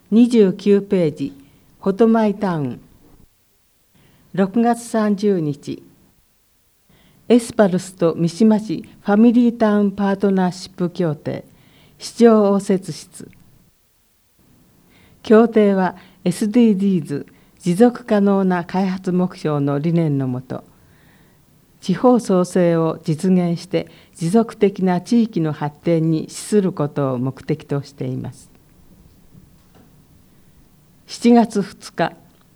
29ページ、ホトマイタウン。6月30日、エスパルスと三島市ファミリータウンパートナーシップ協定、市長応接室。協定は SDGs 持続可能な開発目標の理念のもと、地方創生を実現して持続的な地域の発展に資することを目的としています。7月2日、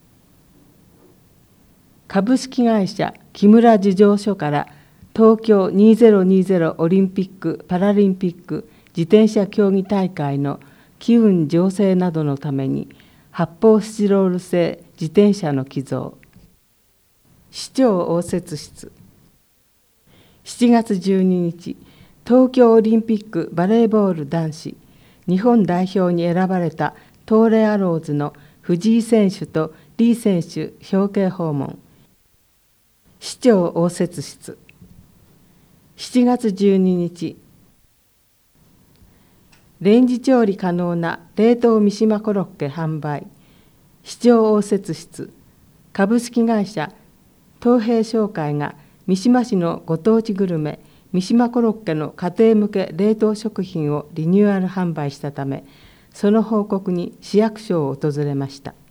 株式会社木村事情所から東京2020オリンピック・パラリンピック自転車競技大会の機運醸成などのために発泡スチロール製自転車の寄贈。市長応接室。7月12日、東京オリンピックバレーボール男子日本代表に選ばれた東レアローズの藤井選手と李選手表敬訪問。市長応接室。7月12日、レンジ調理可能な冷凍三島コロッケ販売。市長応接室。株式会社東平商会が三島市のご当地グルメ三島コロッケの家庭向け冷凍食品をリニューアル販売したため、その報告に市役所を訪れました。